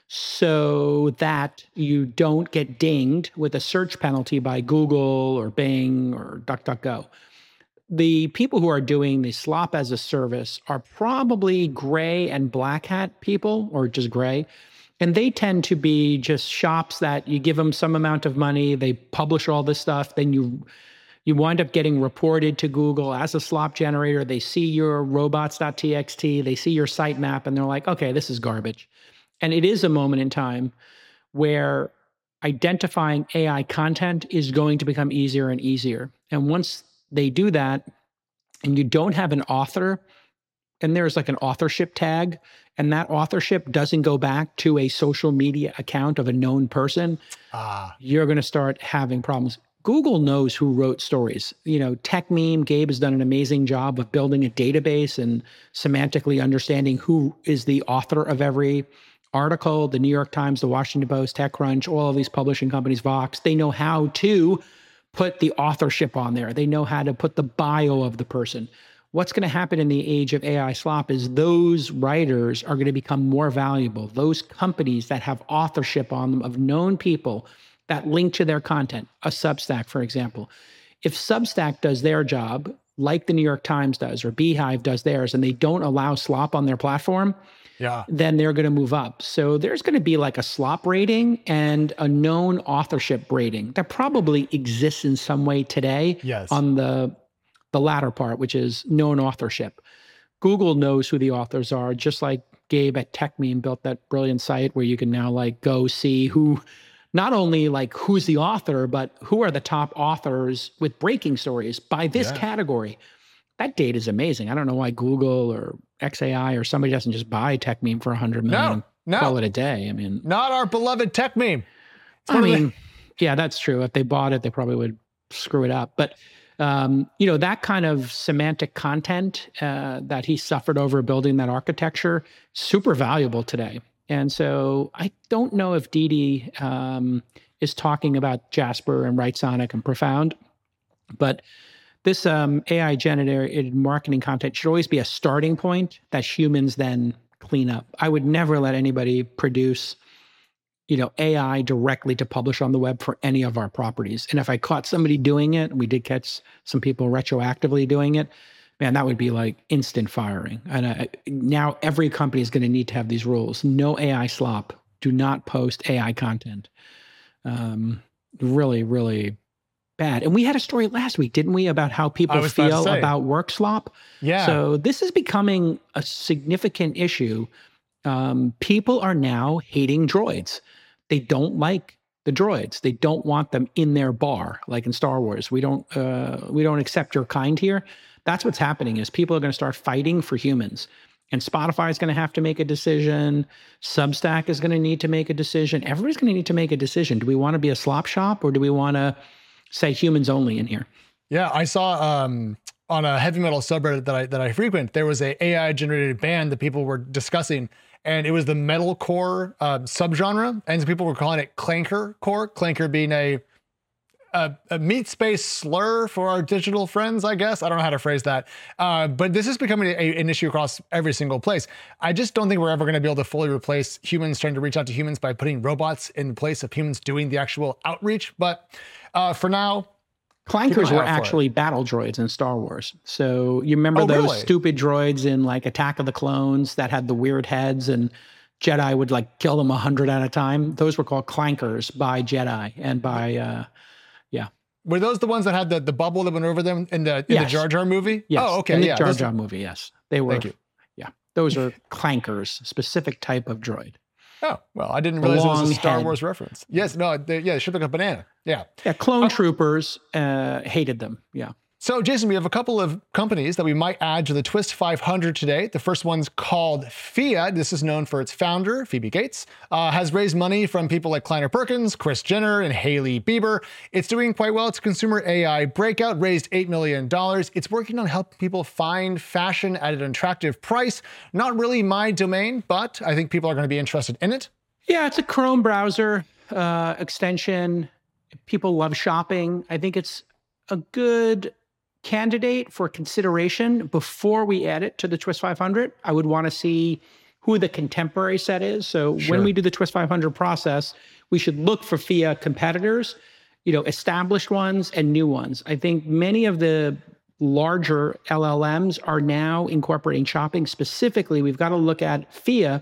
so that you don't get dinged with a search penalty by Google or Bing or DuckDuckGo. The people who are doing the slop as a service are probably gray and black hat people, or just gray. And they tend to be just shops that you give them some amount of money, they publish all this stuff, then you wind up getting reported to Google as a slop generator. They see your robots.txt, they see your sitemap, and they're like, okay, this is garbage. And it is a moment in time where identifying AI content is going to become easier and easier. And once they do that, and you don't have an author, and there's like an authorship tag, and that authorship doesn't go back to a social media account of a known person, you're going to start having problems. Google knows who wrote stories. You know, TechMeme, Gabe has done an amazing job of building a database and semantically understanding who is the author of every article. The New York Times, the Washington Post, TechCrunch, all of these publishing companies, Vox, they know how to put the authorship on there. They know how to put the bio of the person. What's going to happen in the age of AI slop is those writers are going to become more valuable. Those companies that have authorship on them of known people that link to their content, a Substack, for example. If Substack does their job, like the New York Times does, or Beehive does theirs, and they don't allow slop on their platform, then they're going to move up. So there's going to be like a slop rating and a known authorship rating that probably exists in some way today on the latter part, which is known authorship. Google knows who the authors are, just like Gabe at TechMeme built that brilliant site where you can now like go see who, not only like who's the author, but who are the top authors with breaking stories by this category. That data is amazing. I don't know why Google or XAI or somebody doesn't just buy TechMeme for $100 million and call it a day. I mean, not our beloved TechMeme. I mean, yeah, that's true. If they bought it, they probably would screw it up. But you know, that kind of semantic content that he suffered over building that architecture, super valuable today. And so I don't know if Didi is talking about Jasper and Writesonic and Profound, but this AI generated marketing content should always be a starting point that humans then clean up. I would never let anybody produce, you know, AI directly to publish on the web for any of our properties. And if I caught somebody doing it, we did catch some people retroactively doing it, man, that would be like instant firing. And now every company is going to need to have these rules. No AI slop. Do not post AI content. Really, really bad. And we had a story last week, didn't we, about how people feel about work slop? Yeah. So this is becoming a significant issue. People are now hating droids. They don't like the droids. They don't want them in their bar, like in Star Wars. We don't accept your kind here. That's what's happening is people are going to start fighting for humans. And Spotify is going to have to make a decision. Substack is going to need to make a decision. Everybody's going to need to make a decision. Do we want to be a slop shop or do we want to say humans only in here? Yeah, I saw on a heavy metal subreddit that I frequent, there was a AI generated band that people were discussing, and it was the metalcore subgenre, and some people were calling it clanker core. Clanker being a meat space slur for our digital friends, I guess. I don't know how to phrase that. But this is becoming an issue across every single place. I just don't think we're ever going to be able to fully replace humans trying to reach out to humans by putting robots in place of humans doing the actual outreach. But for now, clankers were actually battle droids in Star Wars. So you remember those stupid droids in like Attack of the Clones that had the weird heads and Jedi would like kill them 100 at a time? Those were called clankers by Jedi and by... Were those the ones that had the bubble that went over them in the Jar Jar movie? Yes. Oh, okay. In the Jar Jar movie, yes. They were. Thank you. Yeah. Those are clankers, specific type of droid. Oh, well, I didn't realize it was a Star Wars reference. Yes, no, they should look a banana. Yeah. Yeah, clone troopers hated them. Yeah. So, Jason, we have a couple of companies that we might add to the Twist 500 today. The first one's called FIA. This is known for its founder, Phoebe Gates, has raised money from people like Kleiner Perkins, Kris Jenner, and Hailey Bieber. It's doing quite well. It's a consumer AI breakout, raised $8 million. It's working on helping people find fashion at an attractive price. Not really my domain, but I think people are going to be interested in it. Yeah, it's a Chrome browser extension. People love shopping. I think it's a good candidate for consideration. Before we add it to the Twist 500, I would want to see who the contemporary set is. So when we do the Twist 500 process, we should look for FIA competitors, established ones and new ones. I think many of the larger LLMs are now incorporating shopping. Specifically, we've got to look at FIA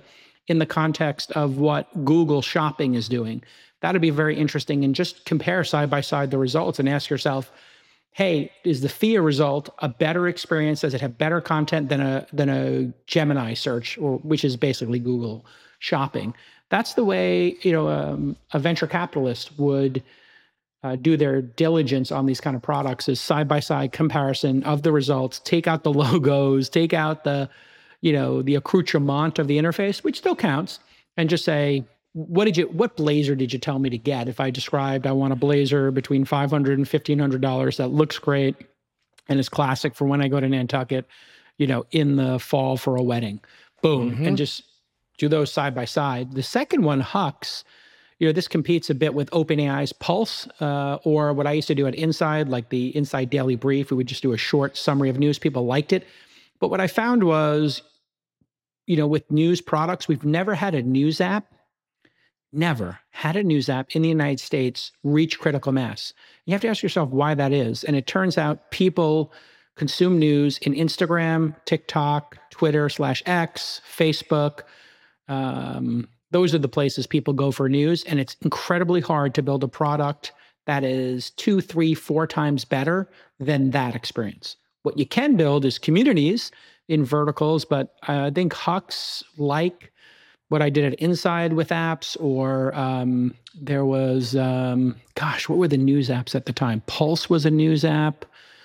in the context of what Google Shopping is doing. That'd be very interesting. And just compare side by side the results and ask yourself, hey, is the FIA result a better experience? Does it have better content than a Gemini search, or which is basically Google Shopping? That's the way, a venture capitalist would do their diligence on these kind of products, is side-by-side comparison of the results, take out the logos, take out the accoutrement of the interface, which still counts, and just say, what blazer did you tell me to get? If I described, I want a blazer between $500 and $1,500 that looks great and is classic for when I go to Nantucket, in the fall for a wedding, boom, and just do those side by side. The second one, Hux, this competes a bit with OpenAI's Pulse, or what I used to do at Inside, like the Inside Daily Brief. We would just do a short summary of news. People liked it. But what I found was, with news products, we've never had a news app in the United States reach critical mass. You have to ask yourself why that is. And it turns out people consume news in Instagram, TikTok, Twitter /X, Facebook. Those are the places people go for news. And it's incredibly hard to build a product that is 2, 3, 4 times better than that experience. What you can build is communities in verticals, but I think Hux, like what I did at Inside with apps, or there was, what were the news apps at the time? Pulse was a news app.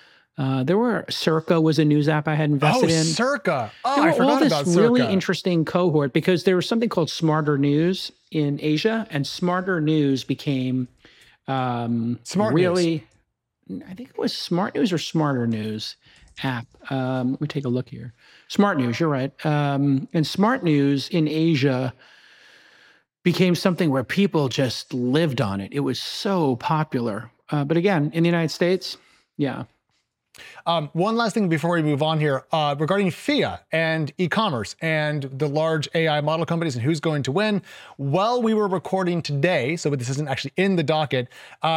Circa was a news app I had invested in. Circa. I forgot about Circa. Really interesting cohort, because there was something called Smarter News in Asia, and Smarter News became Smart News. I think it was Smart News or Smarter News app. Let me take a look here. Smart News, you're right. And Smart News in Asia became something where people just lived on it. It was so popular. But again, in the United States, yeah. One last thing before we move on here, regarding FIA and e-commerce and the large AI model companies and who's going to win. While we were recording today, so this isn't actually in the docket,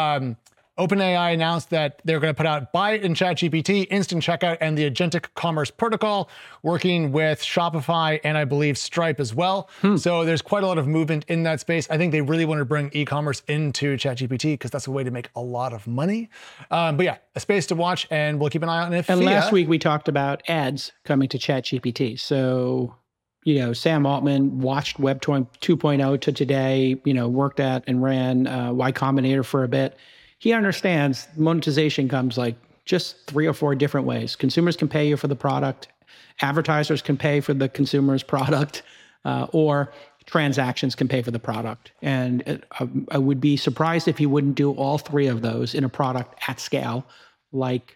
OpenAI announced that they're going to put out Byte and ChatGPT, Instant Checkout, and the Agentic Commerce Protocol, working with Shopify and I believe Stripe as well. So there's quite a lot of movement in that space. I think they really want to bring e-commerce into ChatGPT because that's a way to make a lot of money. But yeah, a space to watch, and we'll keep an eye on it. And last week we talked about ads coming to ChatGPT. So, Sam Altman watched Web 2.0 to today, worked at and ran Y Combinator for a bit. He understands monetization comes like just 3 or 4 different ways. Consumers can pay you for the product. Advertisers can pay for the consumer's product, or transactions can pay for the product. And I would be surprised if you wouldn't do all 3 of those in a product at scale like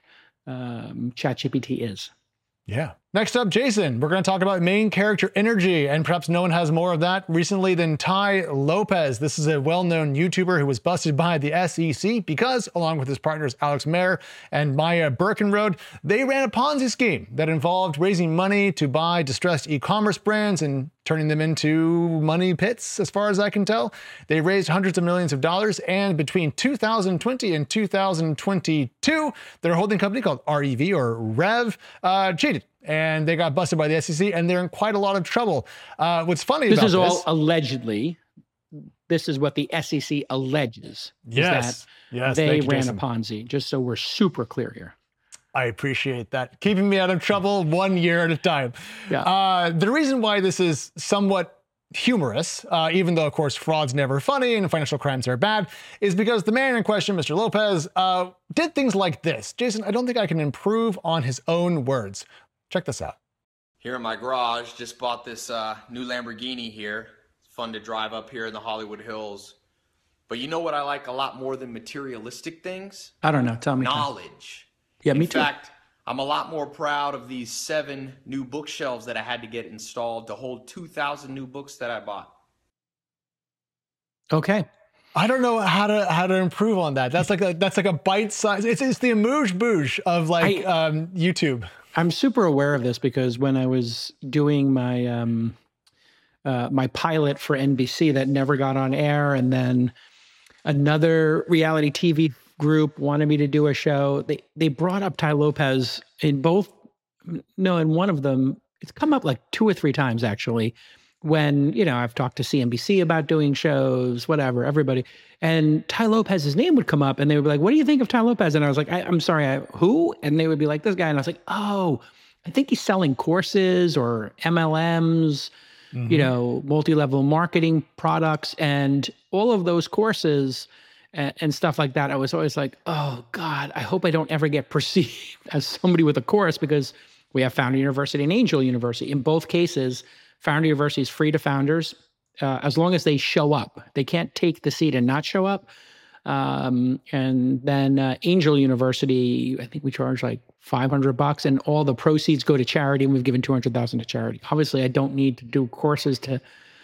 ChatGPT is. Yeah. Next up, Jason, we're going to talk about main character energy, and perhaps no one has more of that recently than Tai Lopez. This is a well-known YouTuber who was busted by the SEC because, along with his partners Alex Mayer and Maya Birkenrode, they ran a Ponzi scheme that involved raising money to buy distressed e-commerce brands and turning them into money pits, as far as I can tell. They raised hundreds of millions of dollars, and between 2020 and 2022, their holding company called REV or Rev cheated. And they got busted by the SEC, and they're in quite a lot of trouble. What's funny about this... This is all allegedly. This is what the SEC alleges. Yes. They ran a Ponzi, just so we're super clear here. I appreciate that. Keeping me out of trouble 1 year at a time. Yeah. The reason why this is somewhat humorous, even though, of course, fraud's never funny and financial crimes are bad, is because the man in question, Mr. Lopez, did things like this. Jason, I don't think I can improve on his own words. Check this out. Here in my garage, just bought this new Lamborghini here. It's fun to drive up here in the Hollywood Hills. But you know what I like a lot more than materialistic things? I don't know. Tell me. Knowledge. Yeah, me too. In fact, I'm a lot more proud of these 7 new bookshelves that I had to get installed to hold 2,000 new books that I bought. Okay. I don't know how to improve on that. That's like a bite size. It's the amuse-bouche of YouTube. I'm super aware of this because when I was doing my my pilot for NBC that never got on air, and then another reality TV group wanted me to do a show, they brought up Tai Lopez in one of them. It's come up like 2 or 3 times actually, when, I've talked to CNBC about doing shows, whatever, everybody. And Tai Lopez's name would come up and they would be like, what do you think of Tai Lopez? And I was like, I'm sorry, who? And they would be like, this guy. And I was like, oh, I think he's selling courses or MLMs, multi-level marketing products and all of those courses and stuff like that. I was always like, oh God, I hope I don't ever get perceived as somebody with a course, because we have Founder University and Angel University. In both cases, Founder University is free to founders as long as they show up. They can't take the seat and not show up. And then Angel University, I think we charge like $500, and all the proceeds go to charity, and we've given $200,000 to charity. Obviously, I don't need to do courses to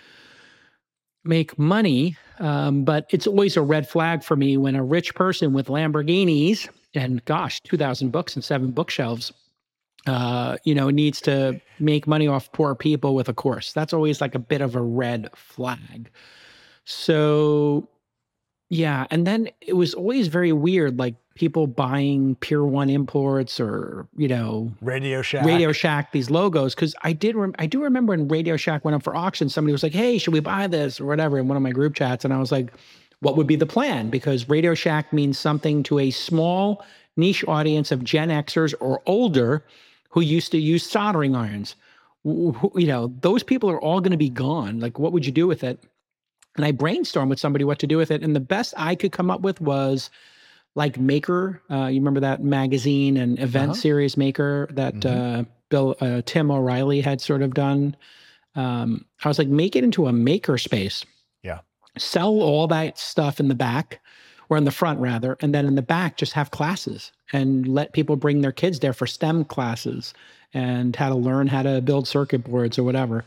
make money, but it's always a red flag for me when a rich person with Lamborghinis and 2,000 books and 7 bookshelves needs to make money off poor people with a course. That's always like a bit of a red flag. So, yeah. And then it was always very weird, like people buying Pier 1 Imports or, Radio Shack, these logos. Cause I do remember when Radio Shack went up for auction, somebody was like, hey, should we buy this or whatever in one of my group chats? And I was like, what would be the plan? Because Radio Shack means something to a small niche audience of Gen Xers or older who used to use soldering irons. Those people are all going to be gone. Like, what would you do with it? And I brainstormed with somebody what to do with it. And the best I could come up with was like Maker. You remember that magazine and event series Maker that Tim O'Reilly had sort of done? I was like, make it into a maker space. Yeah. Sell all that stuff in the back, or in the front rather, and then in the back just have classes and let people bring their kids there for STEM classes and how to learn how to build circuit boards or whatever.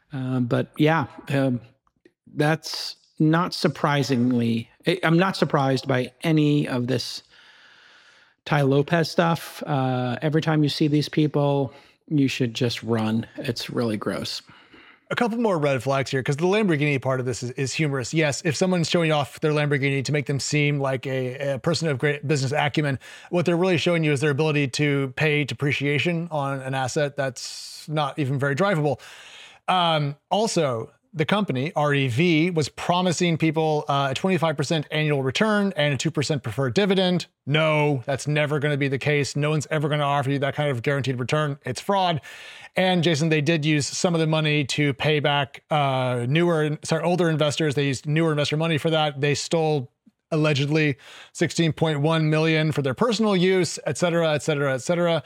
That's not surprisingly, I'm not surprised by any of this Tai Lopez stuff. Every time you see these people, you should just run. It's really gross. A couple more red flags here, because the Lamborghini part of this is humorous. Yes, if someone's showing off their Lamborghini to make them seem like a person of great business acumen, what they're really showing you is their ability to pay depreciation on an asset that's not even very drivable. Also, the company, REV, was promising people a 25% annual return and a 2% preferred dividend. No, that's never going to be the case. No one's ever going to offer you that kind of guaranteed return. It's fraud. And Jason, they did use some of the money to pay back older investors. They used newer investor money for that. They stole allegedly $16.1 million for their personal use, et cetera, et cetera, et cetera.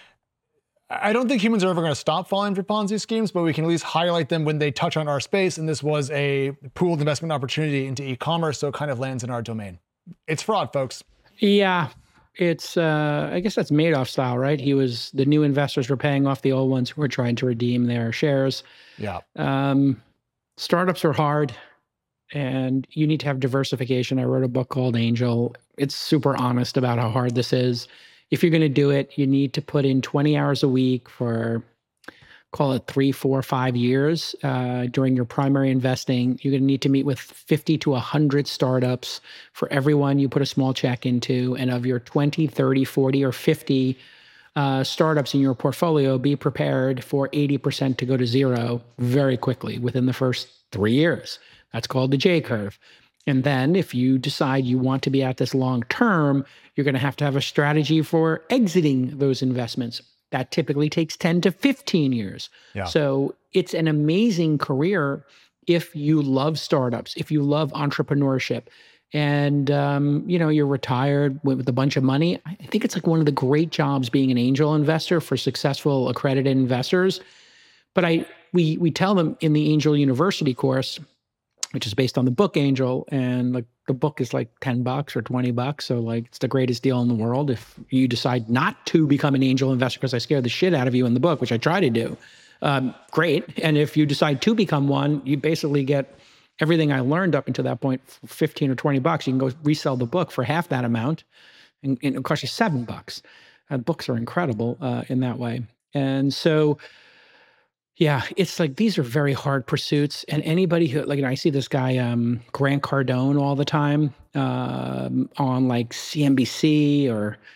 I don't think humans are ever going to stop falling for Ponzi schemes, but we can at least highlight them when they touch on our space. And this was a pooled investment opportunity into e-commerce, so it kind of lands in our domain. It's fraud, folks. Yeah, it's, I guess that's Madoff style, right? The new investors were paying off the old ones who were trying to redeem their shares. Yeah. Startups are hard and you need to have diversification. I wrote a book called Angel. It's super honest about how hard this is. If you're going to do it, you need to put in 20 hours a week for, call it 3, 4, 5 years during your primary investing. You're going to need to meet with 50 to 100 startups for everyone you put a small check into. And of your 20, 30, 40, or 50 startups in your portfolio, be prepared for 80% to go to zero very quickly within the first 3 years. That's called the J curve. And then if you decide you want to be at this long term, you're going to have a strategy for exiting those investments. That typically takes 10 to 15 years. Yeah. So it's an amazing career if you love startups, if you love entrepreneurship, and you're retired with a bunch of money. I think it's like one of the great jobs being an angel investor for successful accredited investors. But we tell them in the Angel University course, which is based on the book Angel, and like the book is like $10 or $20. So like it's the greatest deal in the world. If you decide not to become an angel investor because I scared the shit out of you in the book, which I try to do, great. And if you decide to become one, you basically get everything I learned up until that point for $15 or $20. You can go resell the book for half that amount, and it costs you $7. Books are incredible in that way. And so, yeah, it's like these are very hard pursuits. And anybody who, I see this guy, Grant Cardone, all the time on like CNBC or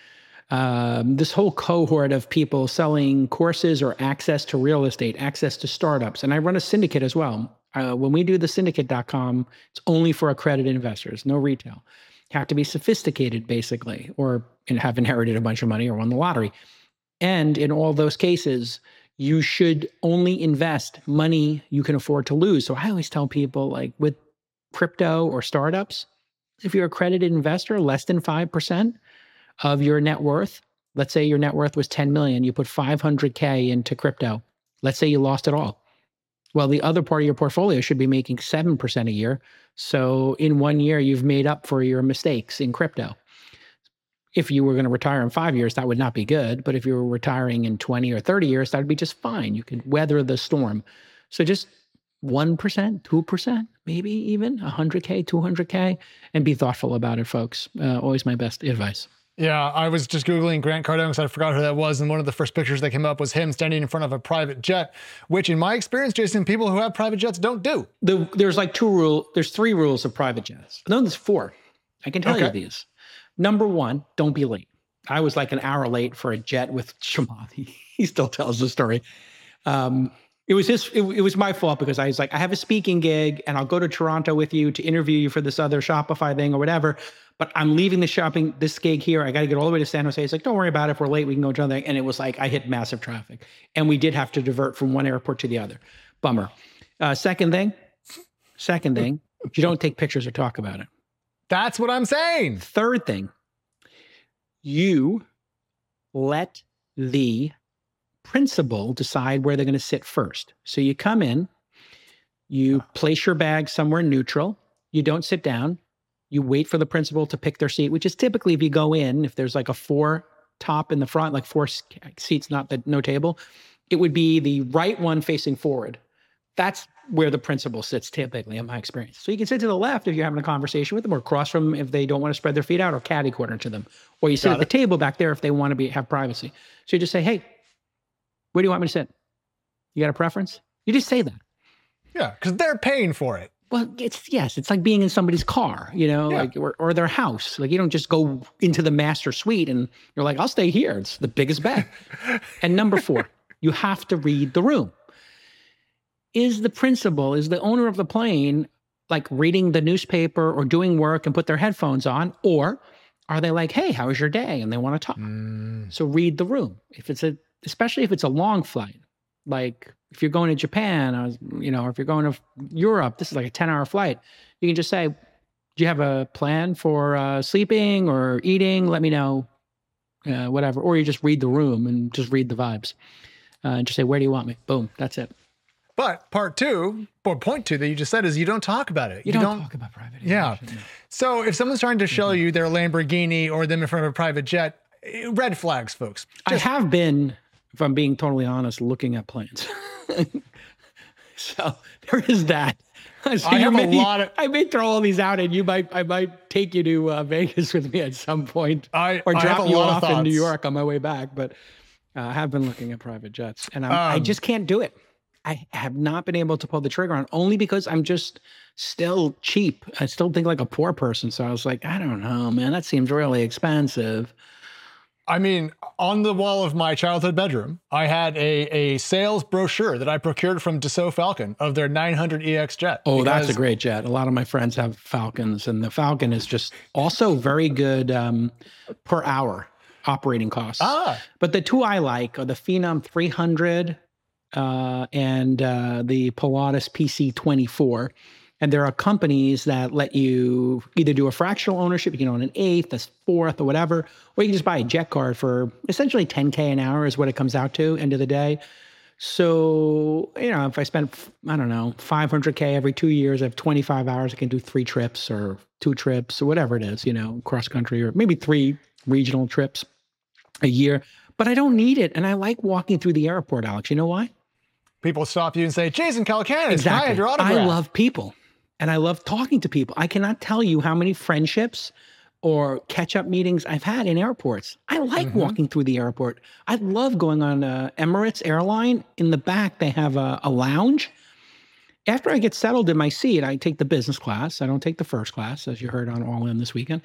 this whole cohort of people selling courses or access to real estate, access to startups. And I run a syndicate as well. When we do the syndicate.com, it's only for accredited investors, no retail. Have to be sophisticated, basically, or have inherited a bunch of money or won the lottery. And in all those cases, you should only invest money you can afford to lose. So I always tell people, like with crypto or startups, if you're an accredited investor, less than 5% of your net worth, let's say your net worth was 10 million, you put 500K into crypto. Let's say you lost it all. Well, the other part of your portfolio should be making 7% a year. So in 1 year, you've made up for your mistakes in crypto. If you were going to retire in 5 years, that would not be good. But if you were retiring in 20 or 30 years, that would be just fine. You could weather the storm. So just 1%, 2%, maybe even 100K, 200K, and be thoughtful about it, folks. Always my best advice. Yeah, I was just Googling Grant Cardone because I forgot who that was. And one of the first pictures that came up was him standing in front of a private jet, which in my experience, Jason, people who have private jets don't do. There's like there's 3 rules of private jets. No, there's 4. I can tell you these. Number 1, don't be late. I was like an hour late for a jet with Chamath. He still tells the story. It was my fault because I was like, I have a speaking gig and I'll go to Toronto with you to interview you for this other Shopify thing or whatever. But I'm leaving this gig here. I got to get all the way to San Jose. It's like, don't worry about it. If we're late, we can go to another thing. And it was like, I hit massive traffic. And we did have to divert from one airport to the other. Bummer. Second thing, you don't take pictures or talk about it. That's what I'm saying. Third thing, you let the principal decide where they're going to sit first. So you come in, you place your bag somewhere neutral. You don't sit down. You wait for the principal to pick their seat, which is typically if you go in, if there's like a 4 top in the front, like 4 seats, no table, it would be the right one facing forward. That's where the principal sits typically in my experience. So you can sit to the left if you're having a conversation with them, or across from them if they don't want to spread their feet out, or catty corner to them. Or you sit at the table back there if they want to have privacy. So you just say, hey, where do you want me to sit? You got a preference? You just say that. Yeah, because they're paying for it. Well, it's like being in somebody's car, like or their house. Like you don't just go into the master suite and you're like, I'll stay here. It's the biggest bed. And number 4, you have to read the room. Is the owner of the plane like reading the newspaper or doing work and put their headphones on, or are they like, hey, how was your day? And they want to talk. So read the room. Especially if it's a long flight, like if you're going to Japan, or if you're going to Europe, this is like a 10-hour flight. You can just say, do you have a plan for sleeping or eating? Let me know, whatever. Or you just read the room and just read the vibes. And just say, where do you want me? Boom, that's it. But point 2 that you just said is you don't talk about it. You don't talk about private aviation. Yeah. So if someone's trying to show you their Lamborghini or them in front of a private jet, red flags, folks. I have been, if I'm being totally honest, looking at planes. So there is that. So I may throw all these out, and I might take you to Vegas with me at some point, or drop you off in New York on my way back. But I have been looking at private jets, and I just can't do it. I have not been able to pull the trigger on, only because I'm just still cheap. I still think like a poor person. So I was like, I don't know, man, that seems really expensive. I mean, on the wall of my childhood bedroom, I had a sales brochure that I procured from Dassault Falcon of their 900EX jet. Oh, that's a great jet. A lot of my friends have Falcons, and the Falcon is just also very good per hour operating costs. But the 2 I like are the Phenom 300 and the Pilatus PC-24. And there are companies that let you either do a fractional ownership, you can own an 1/8, a 4th, or whatever, or you can just buy a jet card for essentially $10K an hour is what it comes out to, end of the day. So, if I spend, I don't know, $500K every 2 years, I have 25 hours, I can do 3 trips or 2 trips or whatever it is, cross country, or maybe 3 regional trips a year. But I don't need it. And I like walking through the airport, Alex. You know why? People stop you and say, Jason Calacanis, can I have your autograph? I love people. And I love talking to people. I cannot tell you how many friendships or catch-up meetings I've had in airports. I like walking through the airport. I love going on Emirates airline. In the back, they have a lounge. After I get settled in my seat, I take the business class. I don't take the first class, as you heard on All In this weekend.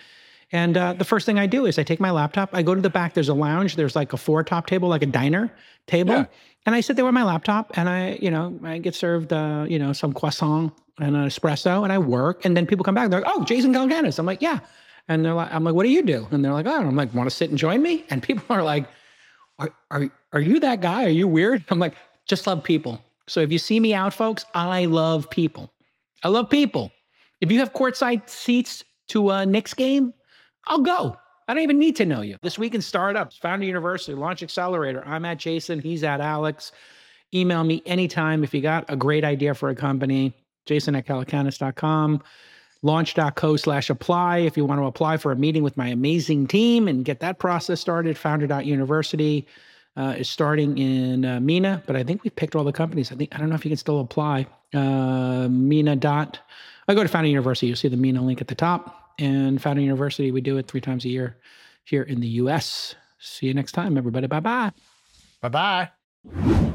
And the first thing I do is I take my laptop, I go to the back, there's a lounge, there's like a 4-top table, like a diner table. Yeah. And I sit there with my laptop and I get served, some croissant and an espresso and I work. And then people come back, they're like, oh, Jason Calacanis. I'm like, yeah. And I'm like, what do you do? And they're like, oh, and I'm like, want to sit and join me? And people are like, are you that guy? Are you weird? I'm like, just love people. So if you see me out, folks, I love people. I love people. If you have courtside seats to a Knicks game, I'll go. I don't even need to know you. This Week in Startups, Founder University, Launch Accelerator. I'm at Jason. He's at Alex. Email me anytime if you got a great idea for a company. Jason@calacanis.com. Launch.co/apply if you want to apply for a meeting with my amazing team and get that process started. Founder.university is starting in MENA, but I think we picked all the companies. I don't know if you can still apply. MENA. I go to Founder University. You'll see the MENA link at the top. And Founder University, we do it 3 times a year here in the US. See you next time, everybody. Bye-bye. Bye-bye.